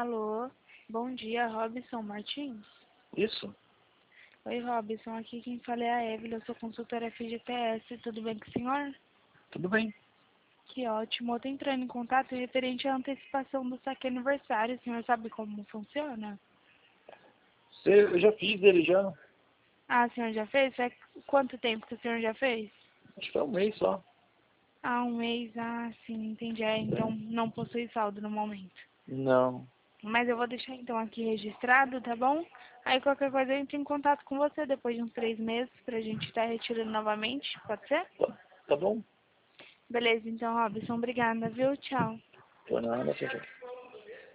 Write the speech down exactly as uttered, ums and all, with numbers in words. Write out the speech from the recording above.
Alô, bom dia, Robson Martins? Isso? Oi, Robson, aqui quem fala é a Evelyn, eu sou consultora F G T S, tudo bem com o senhor? Tudo bem. Que ótimo, eu tô entrando em contato referente à antecipação do saque aniversário, o senhor sabe como funciona? Você, eu já fiz ele já. Ah, o senhor já fez? Faz quanto tempo que o senhor já fez? Acho que é um mês só. Ah, um mês, ah, sim, entendi, é, então É. não possui saldo no momento. Não. Mas eu vou deixar então aqui registrado, tá bom? Aí qualquer coisa eu entro em contato com você depois de uns três meses pra gente estar retirando novamente, pode ser? Tá, tá bom? Beleza, então, Robson, obrigada, viu? Tchau. Por nada, tchau, tchau.